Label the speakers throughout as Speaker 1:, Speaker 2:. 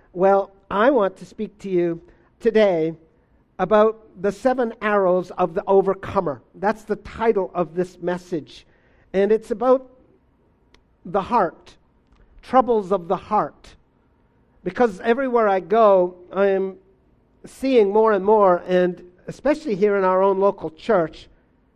Speaker 1: Well, I want to speak to you today about the 7 arrows of the overcomer. That's the title of this message. And it's about the heart, troubles of the heart. Because everywhere I go, I am seeing more and more, and especially here in our own local church,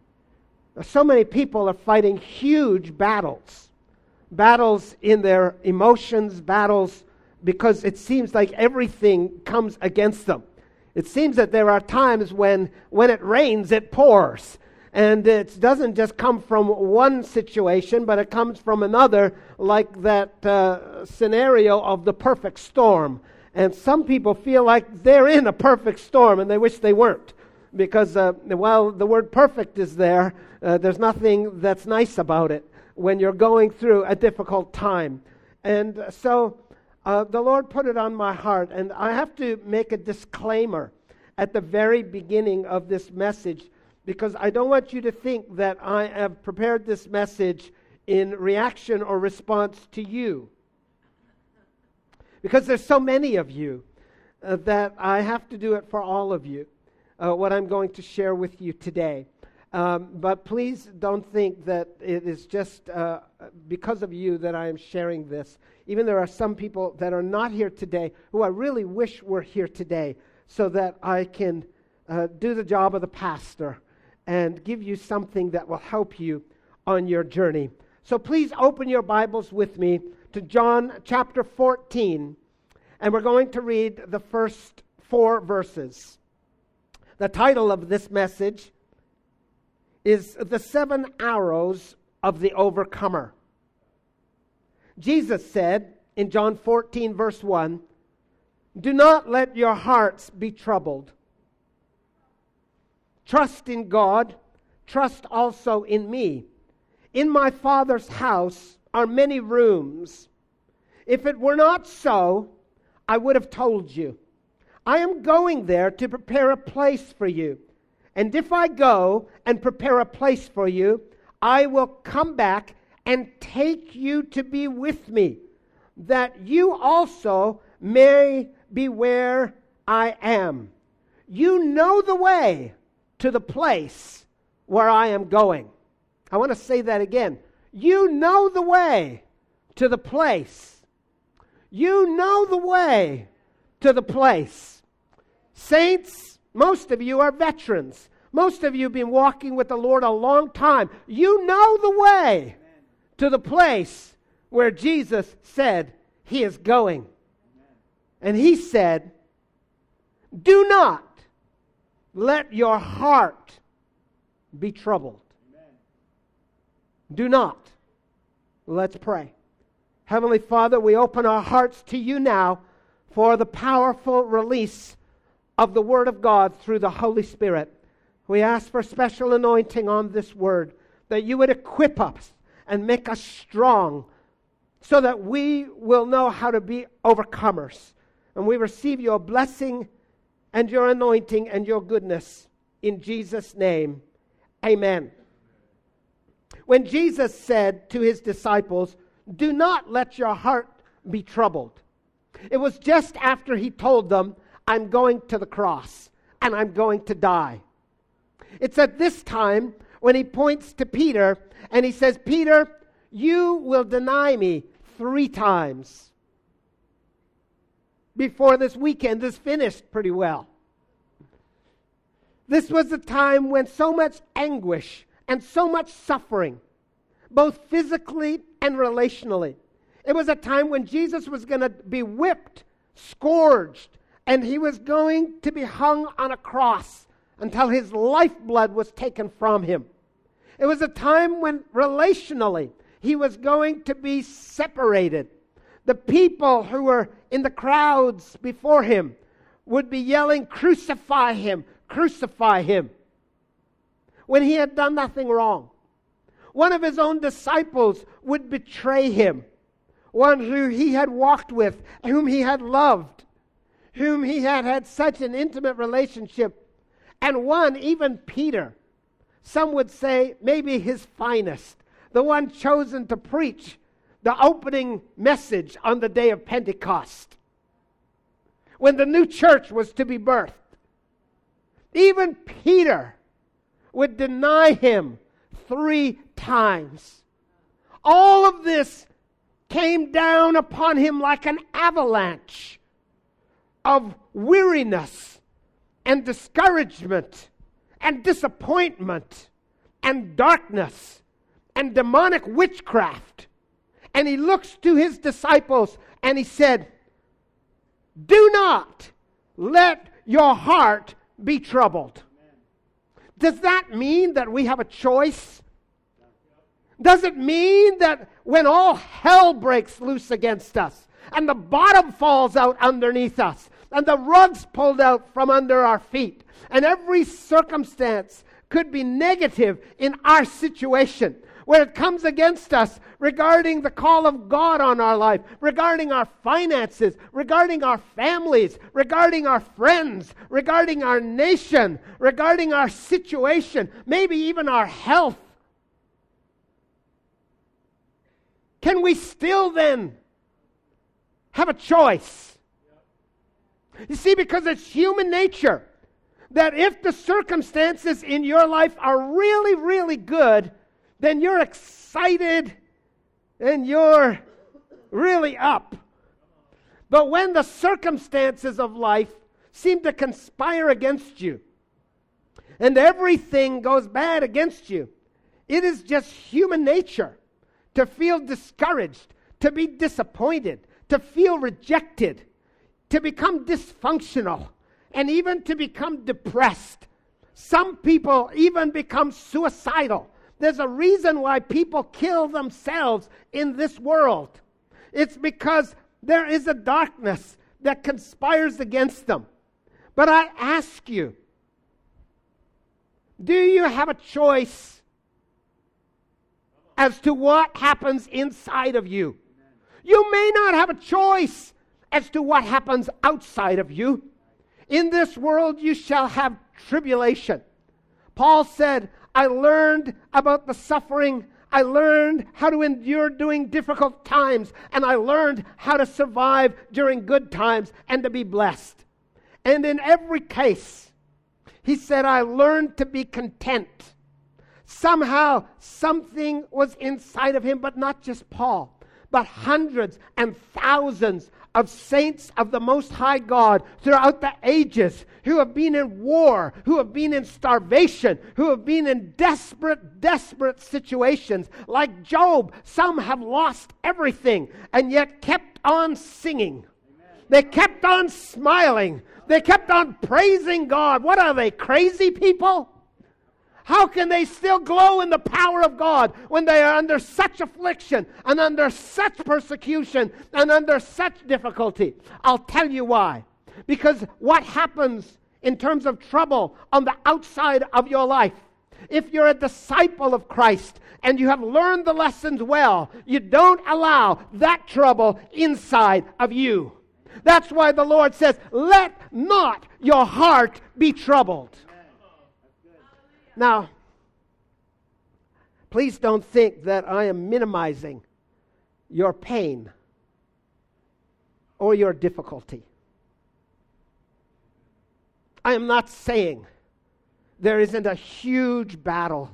Speaker 1: so many people are fighting huge battles. Battles in their emotions, battles because it seems like everything comes against them. It seems that there are times when it rains, it pours. And it doesn't just come from one situation, but it comes from another, like that scenario of the perfect storm. And some people feel like they're in a perfect storm, and they wish they weren't. Because while the word perfect is there, there's nothing that's nice about it when you're going through a difficult time. And so the Lord put it on my heart, and I have to make a disclaimer at the very beginning of this message, because I don't want you to think that I have prepared this message in reaction or response to you. Because there's so many of you that I have to do it for all of you, what I'm going to share with you today. But please don't think that it is just because of you that I am sharing this. Even there are some people that are not here today who I really wish were here today so that I can do the job of the pastor and give you something that will help you on your journey. So please open your Bibles with me to John chapter 14, and we're going to read the first 4 verses. The title of this message is The 7 Arrows of the Overcomer. Jesus said in John 14 verse 1, "Do not let your hearts be troubled. Trust in God, trust also in me. In my Father's house are many rooms. If it were not so, I would have told you. I am going there to prepare a place for you. And if I go and prepare a place for you, I will come back and take you to be with me, that you also may be where I am. You know the way to the place where I am going." I want to say that again. You know the way to the place. You know the way to the place. Saints, most of you are veterans. Most of you have been walking with the Lord a long time. You know the way to the place where Jesus said he is going. And he said, "Do not let your heart be troubled." Do not. Let's pray. Heavenly Father, we open our hearts to you now for the powerful release of the Word of God through the Holy Spirit. We ask for special anointing on this Word, that you would equip us and make us strong so that we will know how to be overcomers. And we receive your blessing and your anointing and your goodness in Jesus' name. Amen. When Jesus said to his disciples, "Do not let your heart be troubled," it was just after he told them, "I'm going to the cross and I'm going to die." It's at this time when he points to Peter and he says, "Peter, you will deny me 3 times." Before this weekend is finished pretty well. This was a time when so much anguish and so much suffering, both physically and relationally. It was a time when Jesus was going to be whipped, scourged, and he was going to be hung on a cross until his lifeblood was taken from him. It was a time when relationally he was going to be separated. The people who were in the crowds before him would be yelling, "Crucify him, crucify him," when he had done nothing wrong. One of his own disciples would betray him, one who he had walked with, whom he had loved, whom he had had such an intimate relationship, and one, even Peter, some would say maybe his finest, the one chosen to preach the opening message on the day of Pentecost. when the new church was to be birthed. Even Peter would deny him 3 times. All of this came down upon him like an avalanche of weariness and discouragement and disappointment and darkness and demonic witchcraft. And he looks to his disciples and he said, "Do not let your heart be troubled." Does that mean that we have a choice? Does it mean that when all hell breaks loose against us and the bottom falls out underneath us and the rug's pulled out from under our feet and every circumstance could be negative in our situation, when it comes against us regarding the call of God on our life, regarding our finances, regarding our families, regarding our friends, regarding our nation, regarding our situation, maybe even our health, can we still then have a choice? You see, because it's human nature that if the circumstances in your life are really, really good, then you're excited and you're really up. But when the circumstances of life seem to conspire against you and everything goes bad against you, it is just human nature to feel discouraged, to be disappointed, to feel rejected, to become dysfunctional, and even to become depressed. Some people even become suicidal. There's a reason why people kill themselves in this world. It's because there is a darkness that conspires against them. But I ask you, do you have a choice as to what happens inside of you? You may not have a choice as to what happens outside of you. In this world you shall have tribulation. Paul said, I learned about the suffering. I learned how to endure during difficult times. And I learned how to survive during good times and to be blessed. And in every case, he said, I learned to be content. Somehow, something was inside of him, but not just Paul, but hundreds and thousands of saints of the Most High God throughout the ages who have been in war, who have been in starvation, who have been in desperate situations. Like Job, some have lost everything and yet kept on singing. Amen. They kept on smiling. They kept on praising God. What are they, crazy people? How can they still glow in the power of God when they are under such affliction and under such persecution and under such difficulty? I'll tell you why. Because what happens in terms of trouble on the outside of your life, if you're a disciple of Christ and you have learned the lessons well, you don't allow that trouble inside of you. That's why the Lord says, let not your heart be troubled. Now, please don't think that I am minimizing your pain or your difficulty. I am not saying there isn't a huge battle.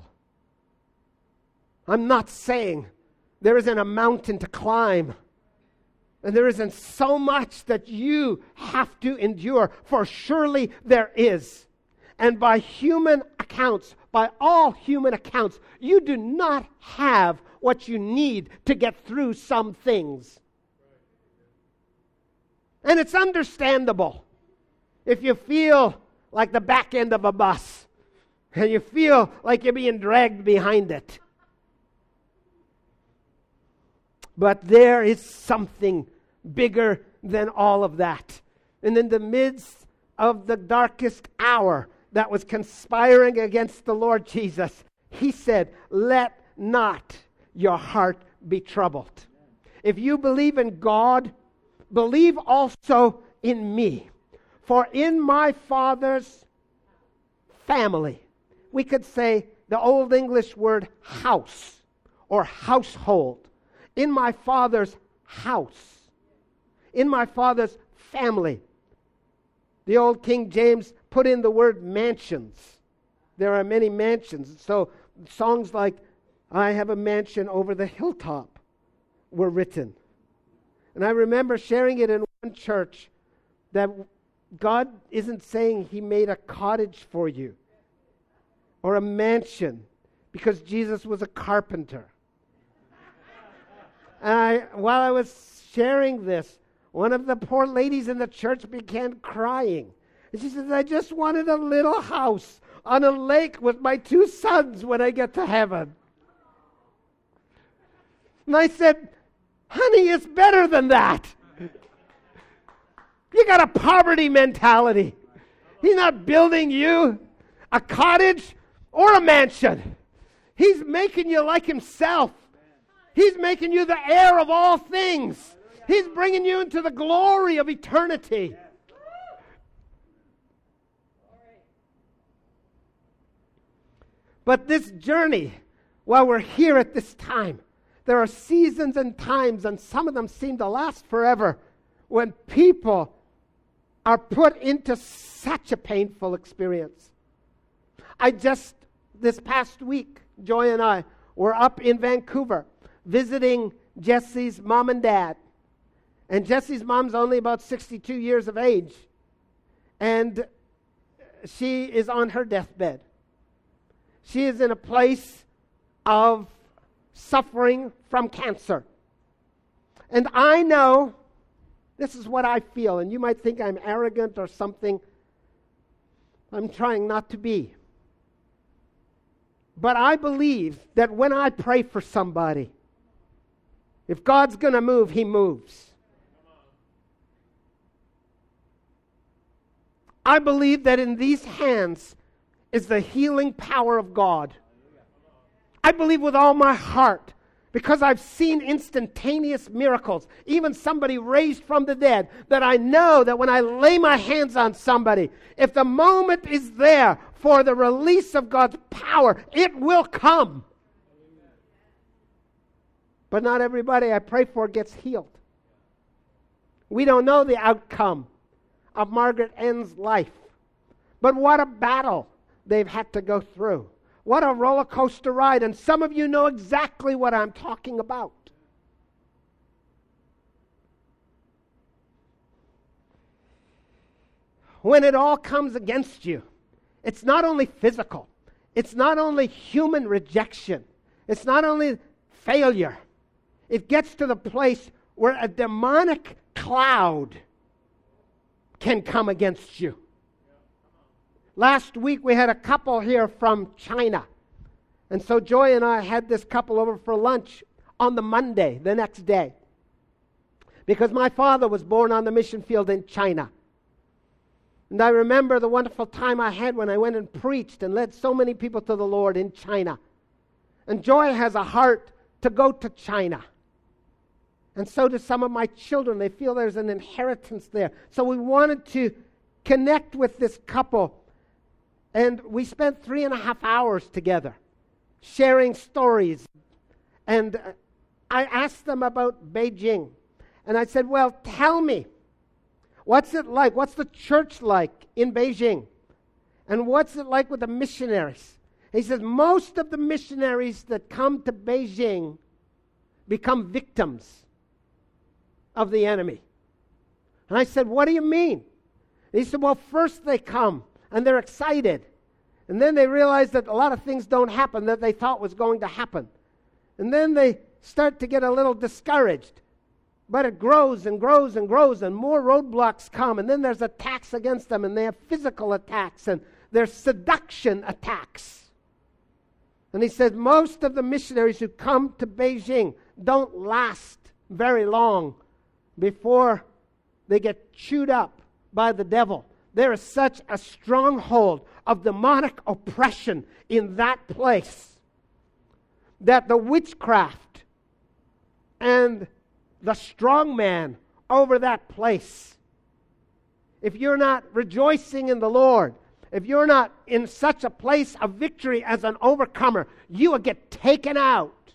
Speaker 1: I'm not saying there isn't a mountain to climb. And there isn't so much that you have to endure, for surely there is. And by human accounts, by all human accounts, you do not have what you need to get through some things. And it's understandable if you feel like the back end of a bus and you feel like you're being dragged behind it. But there is something bigger than all of that. And in the midst of the darkest hour that was conspiring against the Lord Jesus, he said, let not your heart be troubled. If you believe in God, believe also in me. For in my Father's family, we could say the Old English word house or household. In my Father's house, in my Father's family, The old King James put in the word mansions. There are many mansions. So songs like, I have a mansion over the hilltop were written. And I remember sharing it in one church that God isn't saying He made a cottage for you or a mansion because Jesus was a carpenter. And while I was sharing this, one of the poor ladies in the church began crying. And she says, I just wanted a little house on a lake with my 2 sons when I get to heaven. And I said, honey, it's better than that. You got a poverty mentality. He's not building you a cottage or a mansion. He's making you like Himself. He's making you the heir of all things. He's bringing you into the glory of eternity. But this journey, while we're here at this time, there are seasons and times, and some of them seem to last forever, when people are put into such a painful experience. This past week, Joy and I were up in Vancouver visiting Jesse's mom and dad. And Jesse's mom's only about 62 years of age. And she is on her deathbed. She is in a place of suffering from cancer. And I know, this is what I feel, and you might think I'm arrogant or something. I'm trying not to be. But I believe that when I pray for somebody, if God's going to move, He moves. I believe that in these hands is the healing power of God. I believe with all my heart, because I've seen instantaneous miracles, even somebody raised from the dead, that I know that when I lay my hands on somebody, if the moment is there for the release of God's power, it will come. But not everybody I pray for gets healed. We don't know the outcome of Margaret N's life. But what a battle they've had to go through. What a roller coaster ride. And some of you know exactly what I'm talking about. When it all comes against you, it's not only physical. It's not only human rejection. It's not only failure. It gets to the place where a demonic cloud can come against you. Last week we had a couple here from China. And so Joy and I had this couple over for lunch on the Monday, the next day. Because my father was born on the mission field in China. And I remember the wonderful time I had when I went and preached and led so many people to the Lord in China. And Joy has a heart to go to China. And so do some of my children. They feel there's an inheritance there. So we wanted to connect with this couple. And we spent 3.5 hours together, sharing stories. And I asked them about Beijing. And I said, well, tell me, what's it like? What's the church like in Beijing? And what's it like with the missionaries? And he says, most of the missionaries that come to Beijing become victims of the enemy. And I said, what do you mean? And he said, well, first they come. And they're excited. And then they realize that a lot of things don't happen that they thought was going to happen. And then they start to get a little discouraged. But it grows and grows and grows, and more roadblocks come. And then there's attacks against them, and they have physical attacks, and there's seduction attacks. And he said most of the missionaries who come to Beijing don't last very long before they get chewed up by the devil. There is such a stronghold of demonic oppression in that place that the witchcraft and the strong man over that place, if you're not rejoicing in the Lord, if you're not in such a place of victory as an overcomer, you will get taken out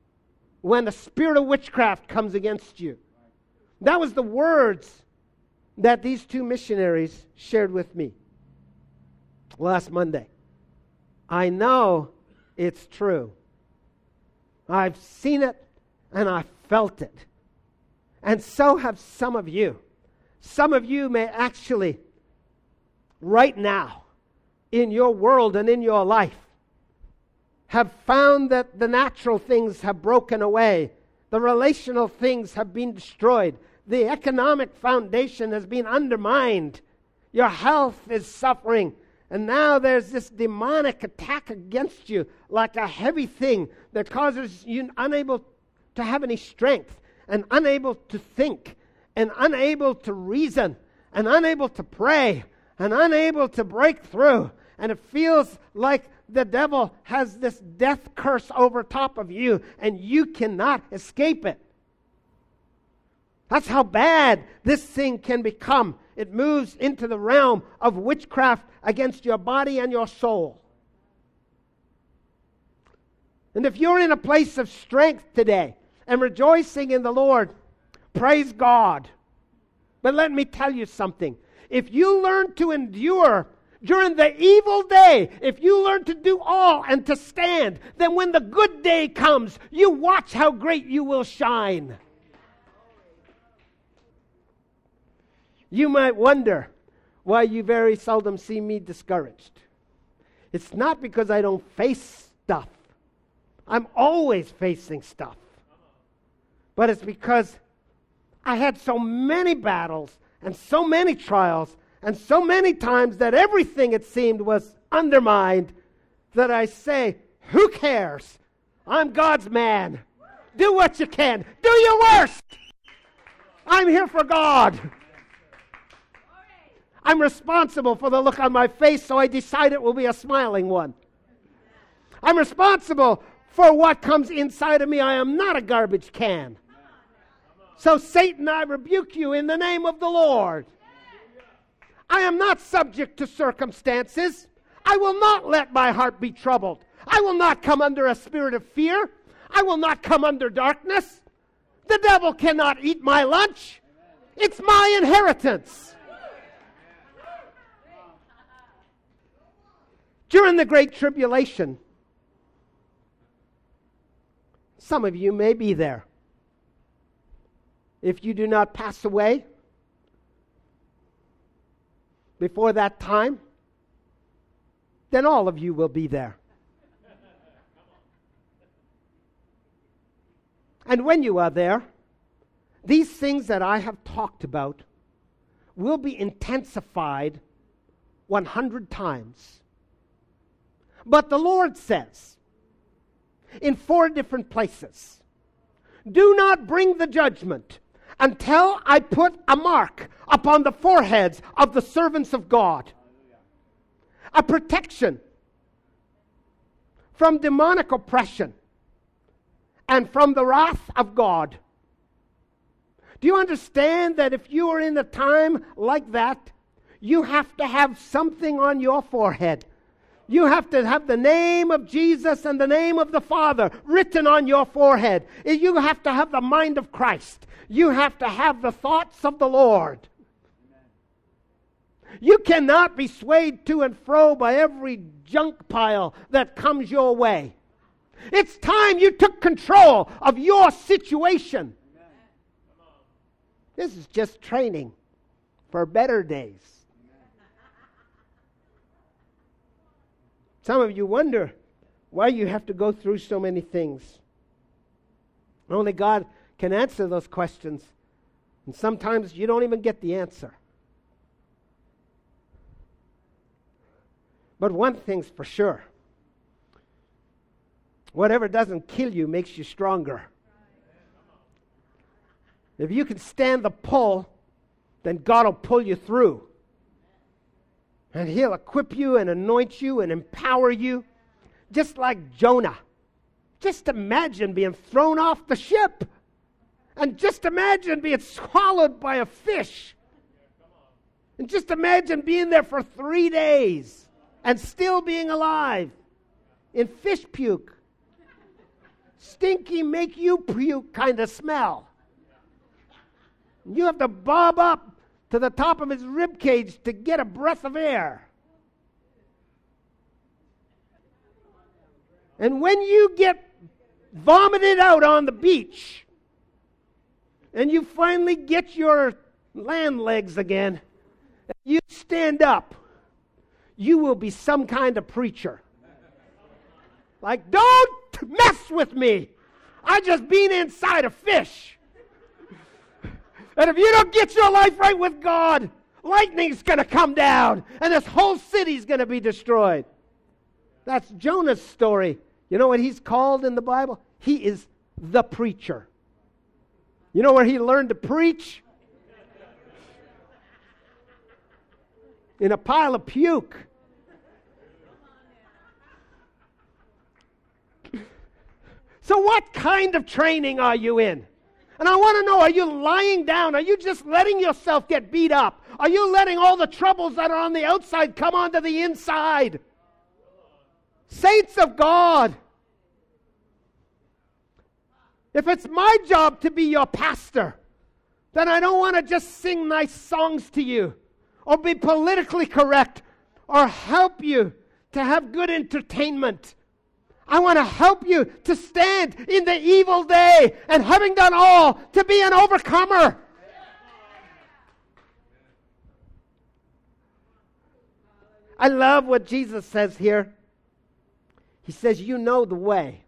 Speaker 1: when the spirit of witchcraft comes against you. That was the words that these two missionaries shared with me last Monday. I know it's true. I've seen it and I've felt it. And so have some of you. Some of you may actually, right now, in your world and in your life, have found that the natural things have broken away. The relational things have been destroyed. The economic foundation has been undermined. Your health is suffering. And now there's this demonic attack against you like a heavy thing that causes you unable to have any strength and unable to think and unable to reason and unable to pray and unable to break through. And it feels like the devil has this death curse over top of you and you cannot escape it. That's how bad this thing can become. It moves into the realm of witchcraft against your body and your soul. And if you're in a place of strength today and rejoicing in the Lord, praise God. But let me tell you something. If you learn to endure during the evil day, if you learn to do all and to stand, then when the good day comes, you watch how great you will shine. You might wonder why you very seldom see me discouraged. It's not because I don't face stuff. I'm always facing stuff. But it's because I had so many battles and so many trials and so many times that everything, it seemed, was undermined that I say, who cares? I'm God's man. Do what you can. Do your worst. I'm here for God. I'm responsible for the look on my face, so I decide it will be a smiling one. I'm responsible for what comes inside of me. I am not a garbage can. So Satan, I rebuke you in the name of the Lord. I am not subject to circumstances. I will not let my heart be troubled. I will not come under a spirit of fear. I will not come under darkness. The devil cannot eat my lunch. It's my inheritance. During the Great Tribulation, some of you may be there. If you do not pass away before that time, then all of you will be there. And when you are there, these things that I have talked about will be intensified 100 times. But the Lord says, in 4 different places, do not bring the judgment until I put a mark upon the foreheads of the servants of God. A protection from demonic oppression and from the wrath of God. Do you understand that if you are in a time like that, you have to have something on your forehead? You have to have the name of Jesus and the name of the Father written on your forehead. You have to have the mind of Christ. You have to have the thoughts of the Lord. You cannot be swayed to and fro by every junk pile that comes your way. It's time you took control of your situation. This is just training for better days. Some of you wonder why you have to go through so many things. Only God can answer those questions. And sometimes you don't even get the answer. But one thing's for sure. Whatever doesn't kill you makes you stronger. If you can stand the pull, then God will pull you through. And He'll equip you and anoint you and empower you, just like Jonah. Just imagine being thrown off the ship. And just imagine being swallowed by a fish. And just imagine being there for 3 days and still being alive in fish puke. Stinky, make you puke kind of smell. You have to bob up to the top of his rib cage to get a breath of air. And when you get vomited out on the beach and you finally get your land legs again, you stand up, you will be some kind of preacher. Like, don't mess with me. I just been inside a fish. And if you don't get your life right with God, lightning's going to come down and this whole city's going to be destroyed. That's Jonah's story. You know what he's called in the Bible? He is the preacher. You know where he learned to preach? In a pile of puke. So what kind of training are you in? And I want to know, are you lying down? Are you just letting yourself get beat up? Are you letting all the troubles that are on the outside come onto the inside? Saints of God, if it's my job to be your pastor, then I don't want to just sing nice songs to you or be politically correct or help you to have good entertainment. I want to help you to stand in the evil day and having done all to be an overcomer. I love what Jesus says here. He says, you know the way.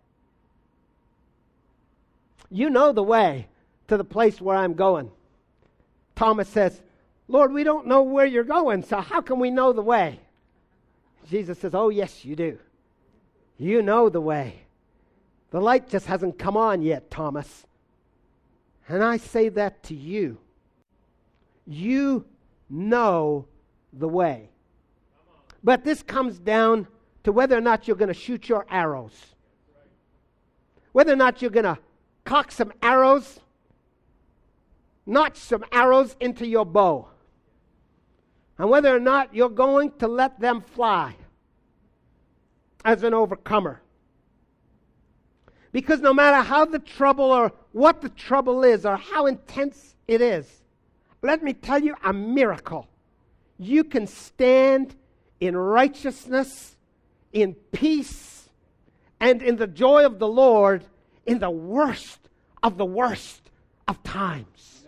Speaker 1: You know the way to the place where I'm going. Thomas says, Lord, we don't know where you're going, so how can we know the way? Jesus says, oh, yes, you do. You know the way. The light just hasn't come on yet, Thomas. And I say that to you. You know the way. But this comes down to whether or not you're going to shoot your arrows. Whether or not you're going to cock some arrows, notch some arrows into your bow. And whether or not you're going to let them fly as an overcomer. Because no matter how the trouble or what the trouble is or how intense it is, let me tell you a miracle. You can stand in righteousness, in peace, and in the joy of the Lord in the worst of times.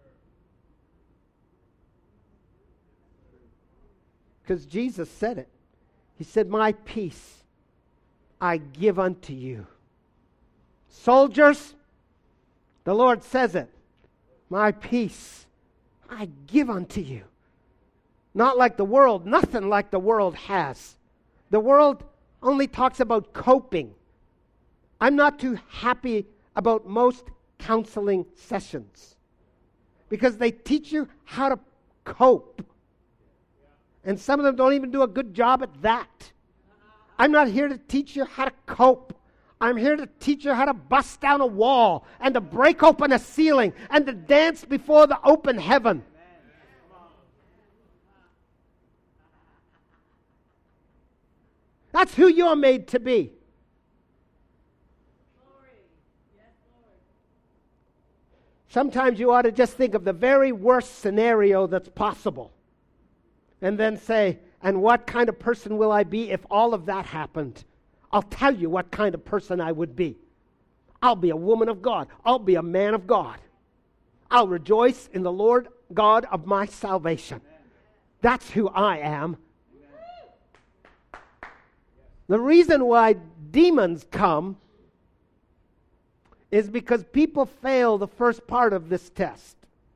Speaker 1: Because Jesus said it. He said, my peace I give unto you. Soldiers, the Lord says it. My peace I give unto you. Not like the world, nothing like the world has. The world only talks about coping. I'm not too happy about most counseling sessions because they teach you how to cope. And some of them don't even do a good job at that. I'm not here to teach you how to cope. I'm here to teach you how to bust down a wall and to break open a ceiling and to dance before the open heaven. That's who you're made to be. Sometimes you ought to just think of the very worst scenario that's possible. And then say, and what kind of person will I be if all of that happened? I'll tell you what kind of person I would be. I'll be a woman of God. I'll be a man of God. I'll rejoice in the Lord God of my salvation. That's who I am. The reason why demons come is because people fail the first part of this test.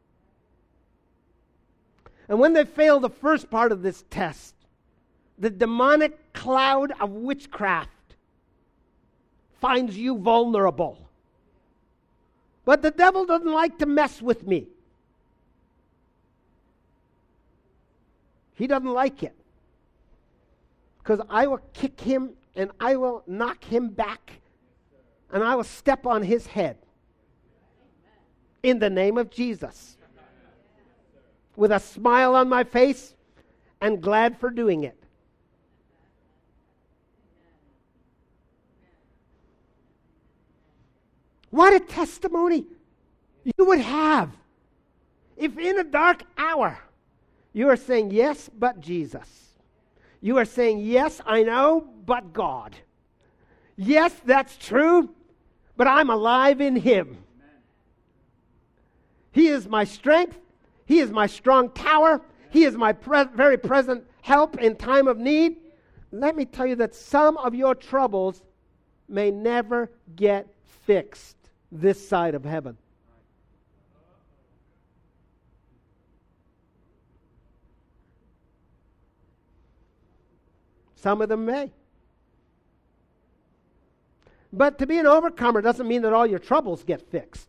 Speaker 1: And when they fail the first part of this test, the demonic cloud of witchcraft finds you vulnerable. But the devil doesn't like to mess with me. He doesn't like it. Because I will kick him and I will knock him back and I will step on his head. In the name of Jesus. With a smile on my face and glad for doing it. What a testimony you would have if in a dark hour You are saying, yes, but Jesus. You are saying, yes, I know, but God. Yes, that's true, but I'm alive in Him. He is my strength. He is my strong tower. He is my very present help in time of need. Let me tell you that some of your troubles may never get fixed this side of heaven. Some of them may. But to be an overcomer doesn't mean that all your troubles get fixed.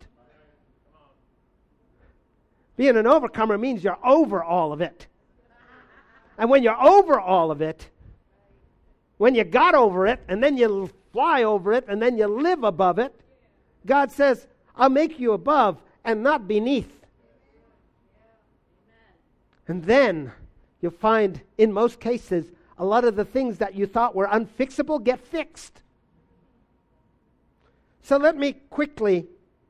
Speaker 1: Being an overcomer means you're over all of it. And when you're over all of it, when you got over it, and then you fly over it, and then you live above it, God says, I'll make you above and not beneath. And then you'll find, in most cases, a lot of the things that you thought were unfixable get fixed. So let me quickly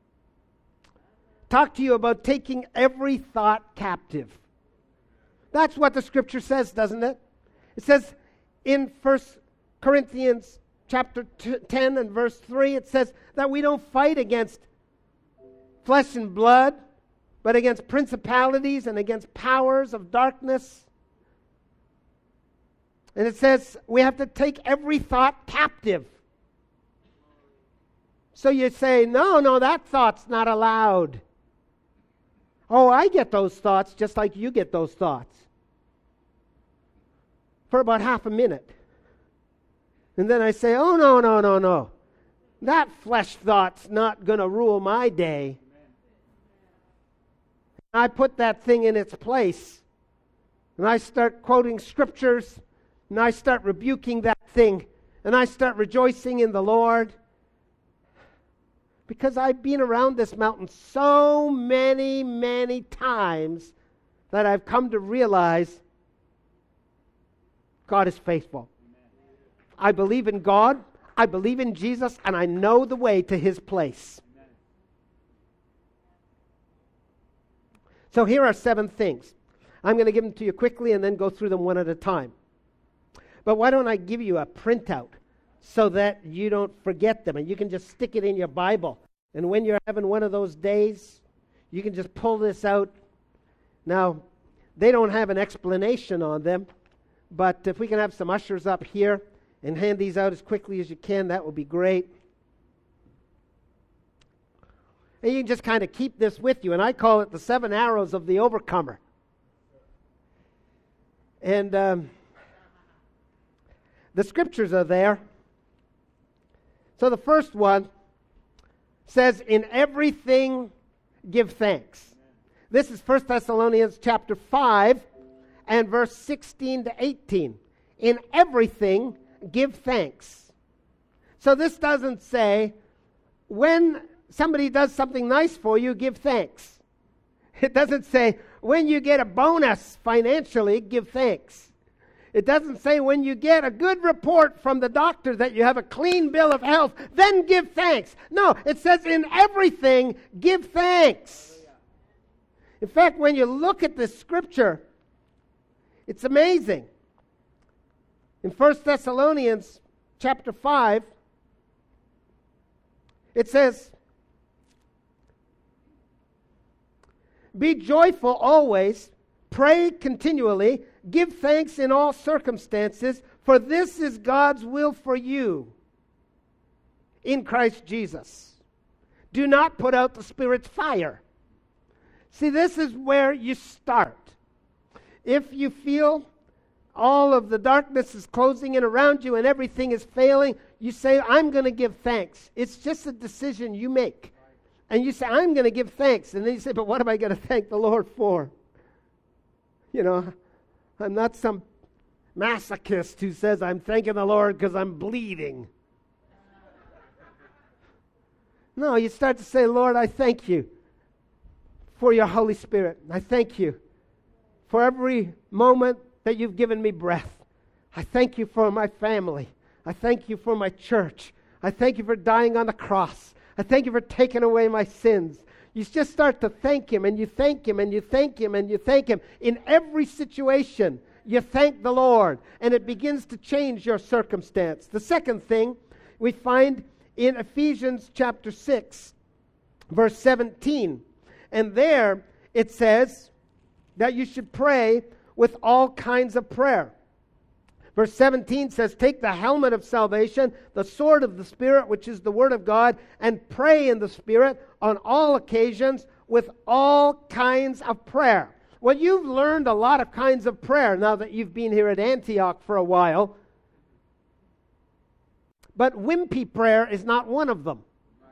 Speaker 1: talk to you about taking every thought captive. That's what the Scripture says, doesn't it? It says in 1 Corinthians chapter 10 and verse 3, it says that we don't fight against flesh and blood, but against principalities and against powers of darkness. And it says we have to take every thought captive. So you say, no, that thought's not allowed. Oh, I get those thoughts just like you get those thoughts. For about half a minute. And then I say, oh, no. That flesh thought's not going to rule my day. I put that thing in its place. And I start quoting scriptures. And I start rebuking that thing. And I start rejoicing in the Lord. Because I've been around this mountain so many times that I've come to realize God is faithful. I believe in God, I believe in Jesus, and I know the way to His place. So here are 7 things. I'm going to give them to you quickly and then go through them one at a time. But why don't I give you a printout so that you don't forget them, and you can just stick it in your Bible. And when you're having one of those days, you can just pull this out. Now, they don't have an explanation on them, but if we can have some ushers up here and hand these out as quickly as you can, that would be great. And you can just kind of keep this with you, and I call it the 7 arrows of the overcomer. And the scriptures are there. So the first one says, in everything give thanks. This is 1 Thessalonians chapter 5 and verse 16 to 18. In everything give thanks. So this doesn't say, when somebody does something nice for you, give thanks. It doesn't say, when you get a bonus financially, give thanks. It doesn't say when you get a good report from the doctor that you have a clean bill of health, then give thanks. No, it says in everything, give thanks. In fact, when you look at this scripture, it's amazing. In 1 Thessalonians chapter 5, it says, be joyful always, pray continually, give thanks in all circumstances, for this is God's will for you in Christ Jesus. Do not put out the Spirit's fire. See, this is where you start. If you feel all of the darkness is closing in around you and everything is failing, you say, I'm going to give thanks. It's just a decision you make. And you say, I'm going to give thanks. And then you say, but what am I going to thank the Lord for? You know, I'm not some masochist who says, I'm thanking the Lord because I'm bleeding. No, you start to say, Lord, I thank you for your Holy Spirit. I thank you for every moment that you've given me breath. I thank you for my family. I thank you for my church. I thank you for dying on the cross. I thank you for taking away my sins. You just start to thank Him, and you thank Him, and you thank Him, and you thank Him. In every situation, you thank the Lord, and it begins to change your circumstance. The second thing we find in Ephesians chapter 6, verse 17. And there it says that you should pray with all kinds of prayer. Verse 17 says, take the helmet of salvation, the sword of the Spirit, which is the Word of God, and pray in the Spirit on all occasions with all kinds of prayer. Well, you've learned a lot of kinds of prayer now that you've been here at Antioch for a while. But wimpy prayer is not one of them.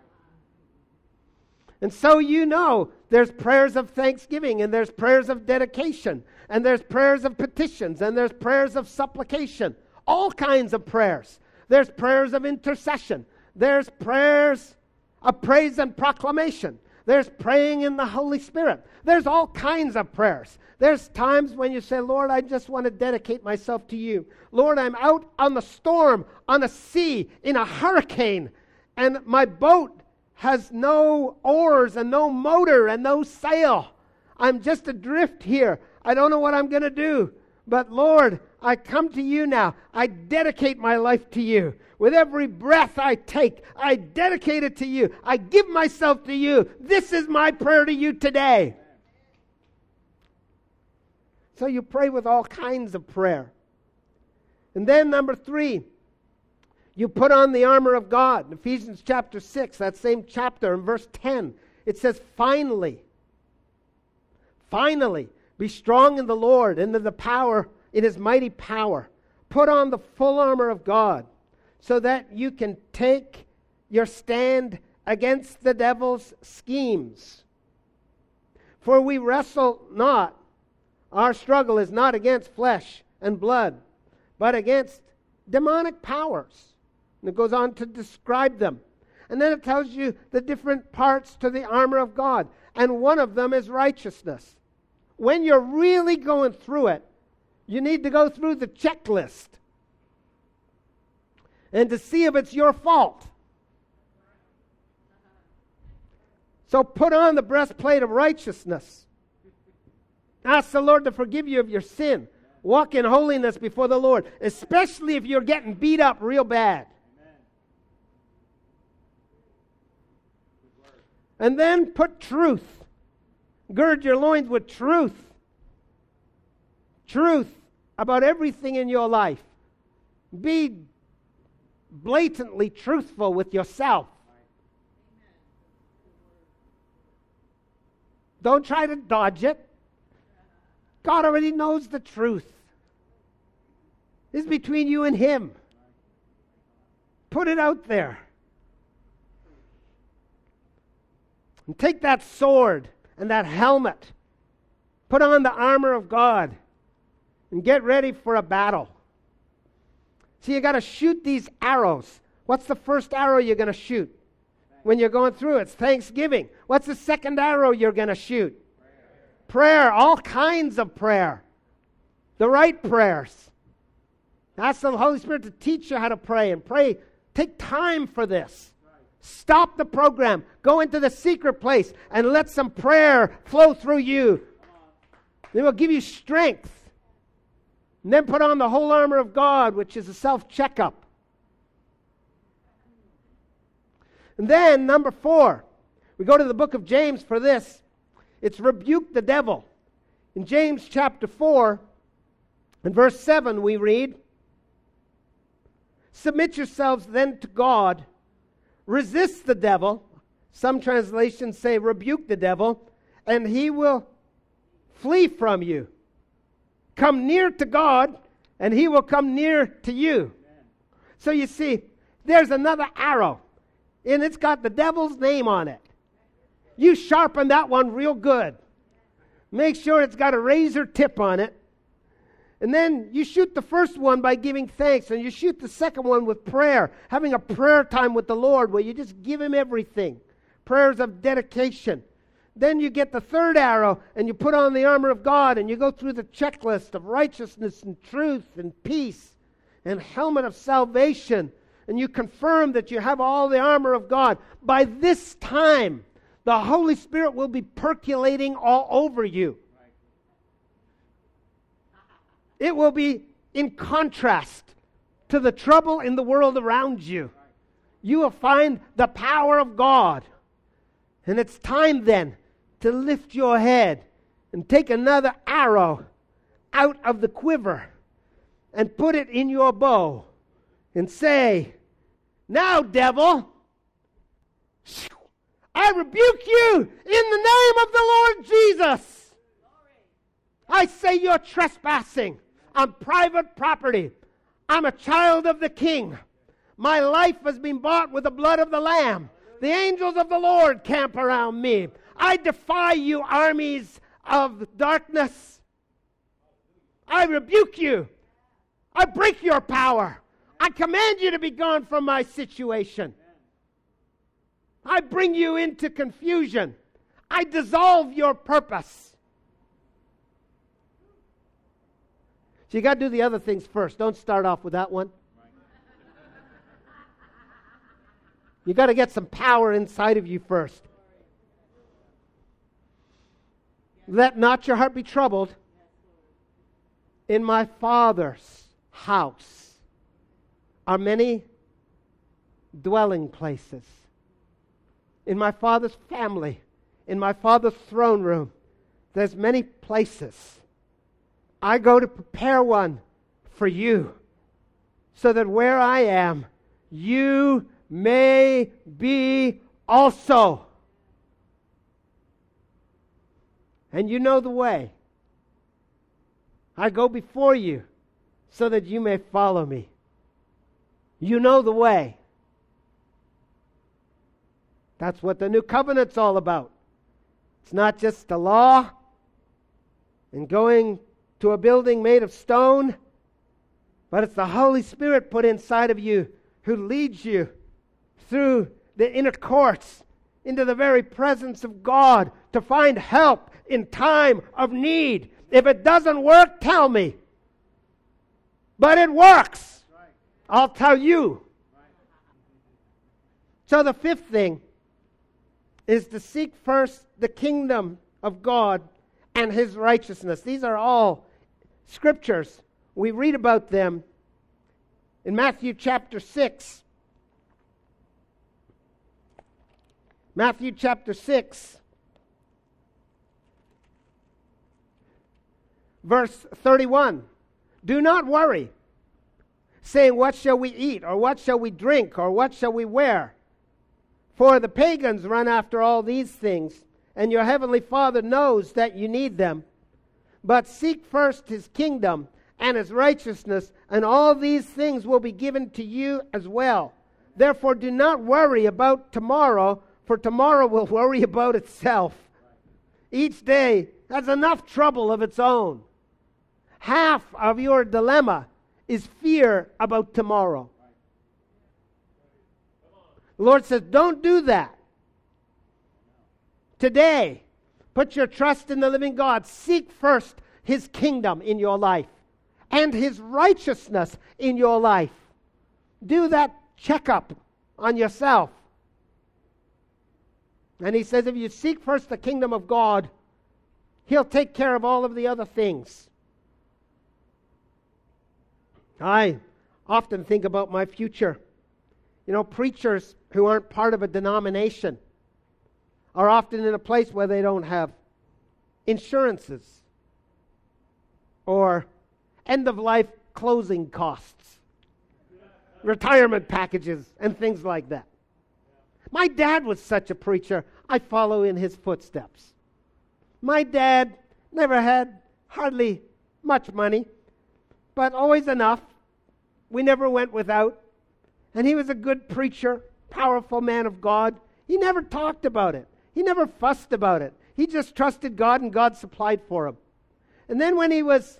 Speaker 1: And so you know there's prayers of thanksgiving, and there's prayers of dedication, and there's prayers of petitions, and there's prayers of supplication. All kinds of prayers. There's prayers of intercession. There's prayers of praise and proclamation. There's praying in the Holy Spirit. There's all kinds of prayers. There's times when you say, Lord, I just want to dedicate myself to you. Lord, I'm out on the storm, on a sea, in a hurricane, and my boat has no oars and no motor and no sail. I'm just adrift here. I don't know what I'm going to do. But Lord, I come to you now. I dedicate my life to you. With every breath I take, I dedicate it to you. I give myself to you. This is my prayer to you today. So you pray with all kinds of prayer. And then number 3, you put on the armor of God. In Ephesians chapter 6, that same chapter, in verse 10, it says, finally, be strong in the Lord and in the power, in His mighty power. Put on the full armor of God so that you can take your stand against the devil's schemes. For we wrestle not, our struggle is not against flesh and blood, but against demonic powers. And it goes on to describe them. And then it tells you the different parts to the armor of God. And one of them is righteousness. When you're really going through it, you need to go through the checklist and to see if it's your fault. So put on the breastplate of righteousness. Ask the Lord to forgive you of your sin. Walk in holiness before the Lord, especially if you're getting beat up real bad. And then put truth. Gird your loins with truth. Truth about everything in your life. Be blatantly truthful with yourself. Don't try to dodge it. God already knows the truth. It's between you and Him. Put it out there. And take that sword and that helmet. Put on the armor of God and get ready for a battle. See, you got to shoot these arrows. What's the first arrow you're going to shoot when you're going through? It's thanksgiving. What's the second arrow you're going to shoot? Prayer. All kinds of prayer. The right prayers. Ask the Holy Spirit to teach you how to pray, and pray. Take time for this. Stop the program. Go into the secret place and let some prayer flow through you. It will give you strength. And then put on the whole armor of God, which is a self-checkup. And then, number 4, we go to the book of James for this. It's rebuke the devil. In James chapter 4, in verse 7, we read, submit yourselves then to God. Resist the devil. Some translations say rebuke the devil, and he will flee from you. Come near to God, and He will come near to you. Amen. So you see, there's another arrow, and it's got the devil's name on it. You sharpen that one real good. Make sure it's got a razor tip on it. And then you shoot the first one by giving thanks, and you shoot the second one with prayer, having a prayer time with the Lord where you just give Him everything. Prayers of dedication. Then you get the third arrow, and you put on the armor of God, and you go through the checklist of righteousness and truth and peace and helmet of salvation, and you confirm that you have all the armor of God. By this time, The Holy Spirit will be percolating all over you. It will be in contrast to the trouble in the world around you. You will find the power of God. And it's time then to lift your head and take another arrow out of the quiver and put it in your bow and say, "Now, devil, I rebuke you in the name of the Lord Jesus. I say you're trespassing on private property. I'm a child of the King. My life has been bought with the blood of the Lamb. The angels of the Lord camp around me. I defy you, armies of darkness. I rebuke you. I break your power. I command you to be gone from my situation. I bring you into confusion. I dissolve your purpose." So you got to do the other things first. Don't start off with that one. You got to get some power inside of you first. Let not your heart be troubled. In my Father's house are many dwelling places. In my Father's family, in my Father's throne room, there's many places. I go to prepare one for you, so that where I am, you may be also. And you know the way. I go before you, so that you may follow me. You know the way. That's what the new covenant's all about. It's not just the law and going to a building made of stone, but it's the Holy Spirit put inside of you who leads you through the inner courts into the very presence of God to find help in time of need. If it doesn't work, tell me. But it works. I'll tell you. So the fifth thing is to seek first the kingdom of God and His righteousness. These are all scriptures. We read about them in Matthew chapter 6. Matthew chapter 6, verse 31. Do not worry, saying, what shall we eat, or what shall we drink, or what shall we wear? For the pagans run after all these things, and your heavenly Father knows that you need them. But seek first His kingdom and His righteousness, and all these things will be given to you as well. Therefore do not worry about tomorrow, for tomorrow will worry about itself. Each day has enough trouble of its own. Half of your dilemma is fear about tomorrow. The Lord says, don't do that. Today, put your trust in the living God. Seek first His kingdom in your life and His righteousness in your life. Do that checkup on yourself. And He says, if you seek first the kingdom of God, He'll take care of all of the other things. I often think about my future. You know, preachers who aren't part of a denomination are often in a place where they don't have insurances or end-of-life closing costs, retirement packages, and things like that. My dad was such a preacher. I follow in his footsteps. My dad never had hardly much money, but always enough. We never went without. And he was a good preacher, powerful man of God. He never talked about it. He never fussed about it. He just trusted God, and God supplied for him. And then when he was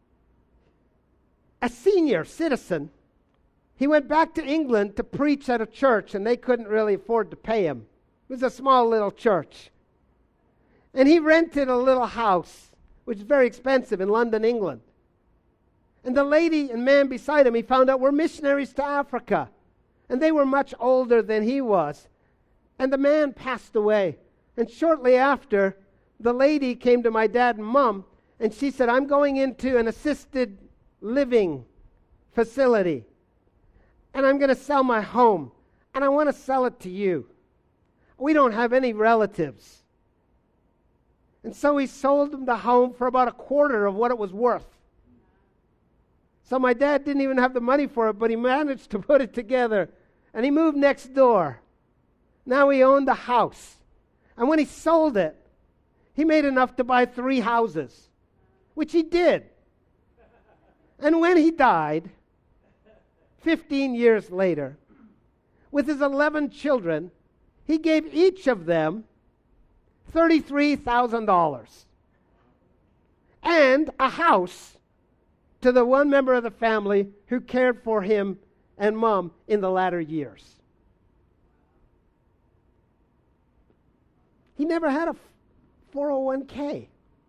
Speaker 1: a senior citizen, he went back to England to preach at a church, and they couldn't really afford to pay him. It was a small little church. And he rented a little house, which is very expensive, in London, England. And the lady and man beside him, he found out, were missionaries to Africa. And they were much older than he was. And the man passed away And shortly after, the lady came to my dad and mom, and she said, I'm going into an assisted living facility, and I'm going to sell my home, and I want to sell it to you. We don't have any relatives. And so we sold them the home for about a quarter of what it was worth. So my dad didn't even have the money for it, but he managed to put it together, and he moved next door. Now he owned the house. And when he sold it, he made enough to buy 3 houses, which he did. And when he died, 15 years later, with his 11 children, he gave each of them $33,000 and a house to the one member of the family who cared for him and mom in the latter years. He never had a 401k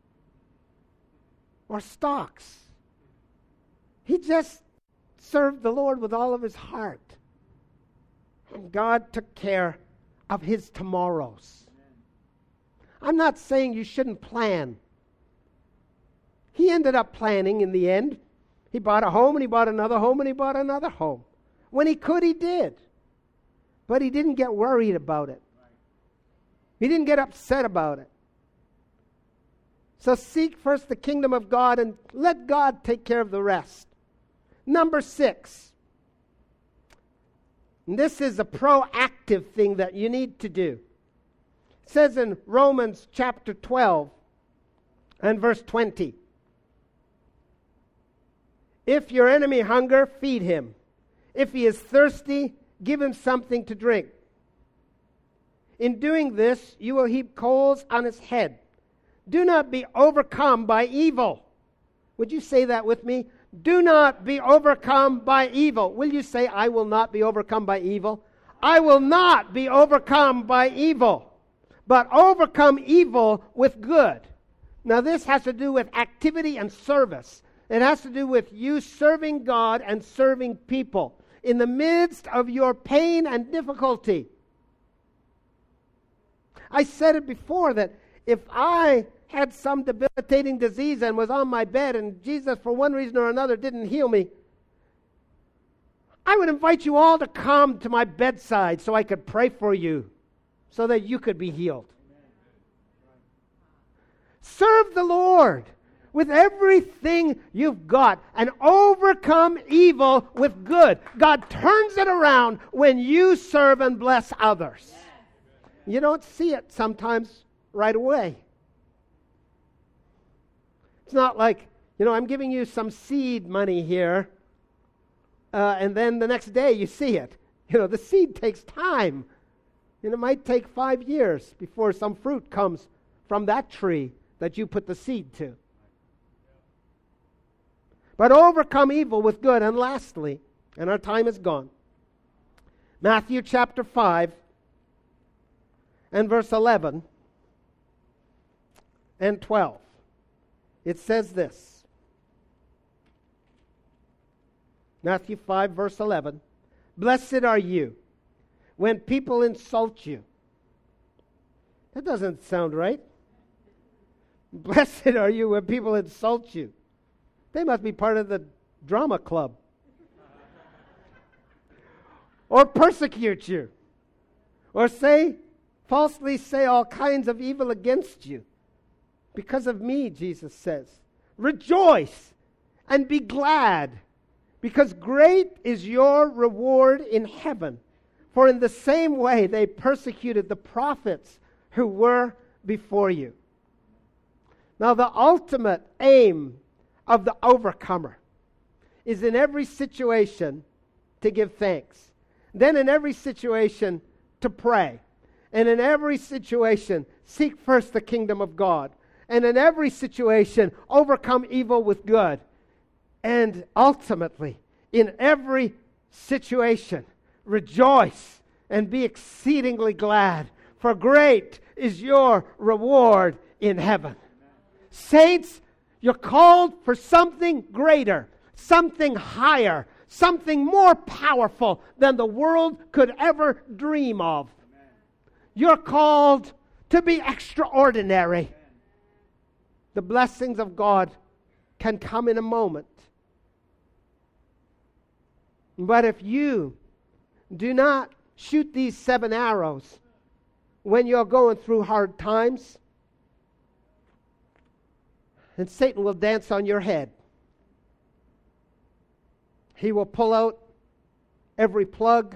Speaker 1: or stocks. He just served the Lord with all of his heart. And God took care of his tomorrows. I'm not saying you shouldn't plan. He ended up planning in the end. He bought a home, and he bought another home, and he bought another home. When he could, he did. But he didn't get worried about it. He didn't get upset about it. So seek first the kingdom of God and let God take care of the rest. Number 6. And this is a proactive thing that you need to do. It says in Romans chapter 12 and verse 20. If your enemy hunger, feed him. If he is thirsty, give him something to drink. In doing this, you will heap coals on his head. Do not be overcome by evil. Would you say that with me? Do not be overcome by evil. Will you say, I will not be overcome by evil? I will not be overcome by evil, but overcome evil with good. Now this has to do with activity and service. It has to do with you serving God and serving people in the midst of your pain and difficulty. I said it before that if I had some debilitating disease and was on my bed and Jesus for one reason or another didn't heal me, I would invite you all to come to my bedside so I could pray for you so that you could be healed. Serve the Lord with everything you've got and overcome evil with good. God turns it around when you serve and bless others. You don't see it sometimes right away. It's not like, I'm giving you some seed money here, and then the next day you see it. The seed takes time. It might take 5 years before some fruit comes from that tree that you put the seed to. But overcome evil with good. And lastly, and our time is gone, Matthew chapter 5 and verse 11 and 12. It says this. Matthew 5 verse 11. Blessed are you when people insult you. That doesn't sound right. Blessed are you when people insult you. They must be part of the drama club. Or persecute you. Or falsely say all kinds of evil against you. Because of me, Jesus says. Rejoice and be glad, because great is your reward in heaven. For in the same way they persecuted the prophets who were before you. Now the ultimate aim of the overcomer is in every situation to give thanks. Then in every situation to pray. And in every situation, seek first the kingdom of God. And in every situation, overcome evil with good. And ultimately, in every situation, rejoice and be exceedingly glad, for great is your reward in heaven. Saints, you're called for something greater, something higher, something more powerful than the world could ever dream of. You're called to be extraordinary. The blessings of God can come in a moment. But if you do not shoot these 7 arrows when you're going through hard times, then Satan will dance on your head. He will pull out every plug.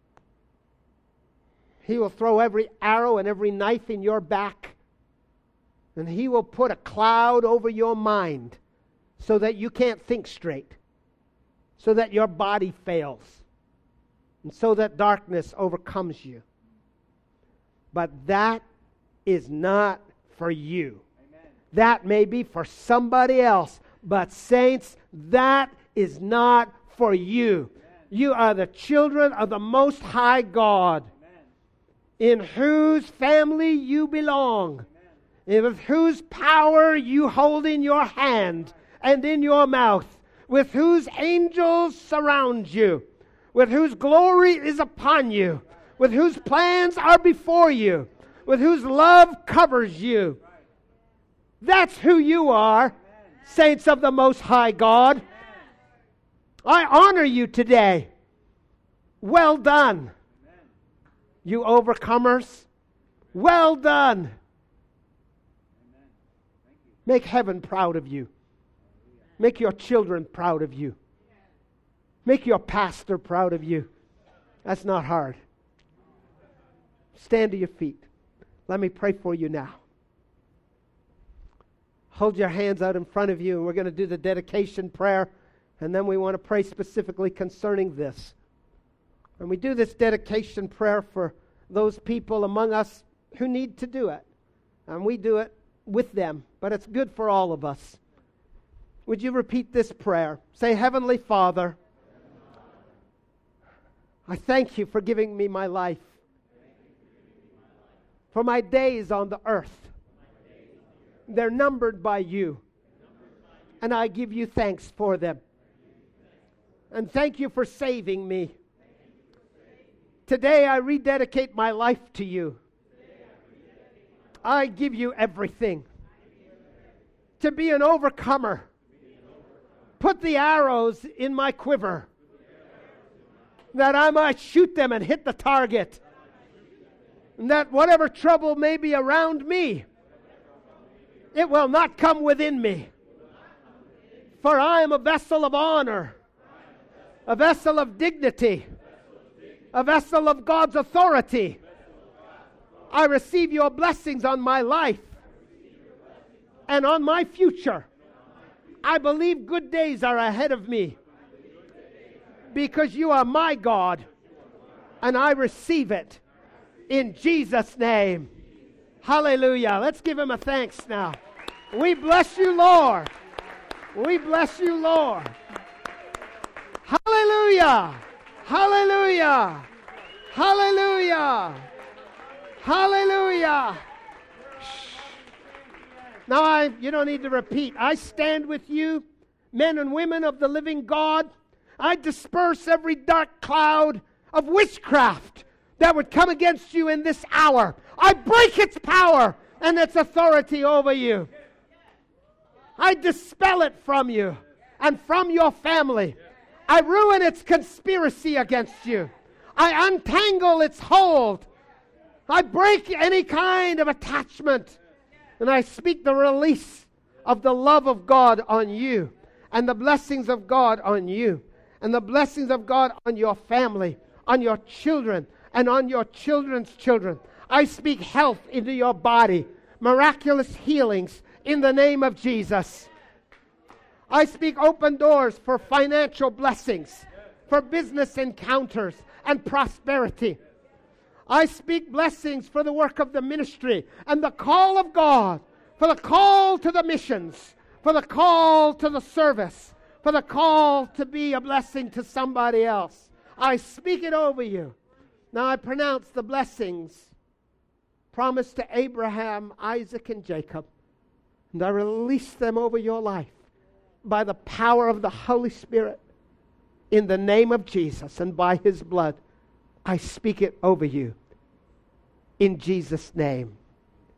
Speaker 1: He will throw every arrow and every knife in your back. And he will put a cloud over your mind so that you can't think straight, so that your body fails, and so that darkness overcomes you. But that is not for you. Amen. That may be for somebody else, but saints, that is not for you. Amen. You are the children of the Most High God, amen, in whose family you belong, amen, with whose power you hold in your hand and in your mouth, with whose angels surround you, with whose glory is upon you, with whose plans are before you, with whose love covers you. That's who you are, saints of the Most High God. I honor you today. Well done, you overcomers. Well done. Make heaven proud of you. Make your children proud of you. Make your pastor proud of you. That's not hard. Stand to your feet. Let me pray for you now. Hold your hands out in front of you, and we're going to do the dedication prayer, and then we want to pray specifically concerning this. And we do this dedication prayer for those people among us who need to do it. And we do it with them, but it's good for all of us. Would you repeat this prayer? Say, Heavenly Father, I thank you for giving me my life, for my days on the earth. They're numbered by you, and I give you thanks for them. And thank you for saving me. Today I rededicate my life to you. I give you everything. To be an overcomer. Put the arrows in my quiver, that I might shoot them and hit the target. And that whatever trouble may be around me, it will not come within me. For I am a vessel of honor, a vessel of dignity, a vessel of God's authority. I receive your blessings on my life and on my future. I believe good days are ahead of me because you are my God, and I receive it in Jesus' name. Hallelujah. Let's give him a thanks now. We bless you, Lord. We bless you, Lord. Hallelujah. Hallelujah. Hallelujah. Hallelujah. Now, you don't need to repeat. I stand with you, men and women of the living God. I disperse every dark cloud of witchcraft that would come against you in this hour. I break its power and its authority over you. I dispel it from you and from your family. I ruin its conspiracy against you. I untangle its hold. I break any kind of attachment. And I speak the release of the love of God on you, and the blessings of God on you, and the blessings of God on your family, on your children, and on your children's children. I speak health into your body, miraculous healings in the name of Jesus. I speak open doors for financial blessings, for business encounters and prosperity. I speak blessings for the work of the ministry and the call of God, for the call to the missions, for the call to the service, for the call to be a blessing to somebody else. I speak it over you. Now I pronounce the blessings promised to Abraham, Isaac, and Jacob, and I release them over your life by the power of the Holy Spirit in the name of Jesus, and by his blood. I speak it over you in Jesus' name.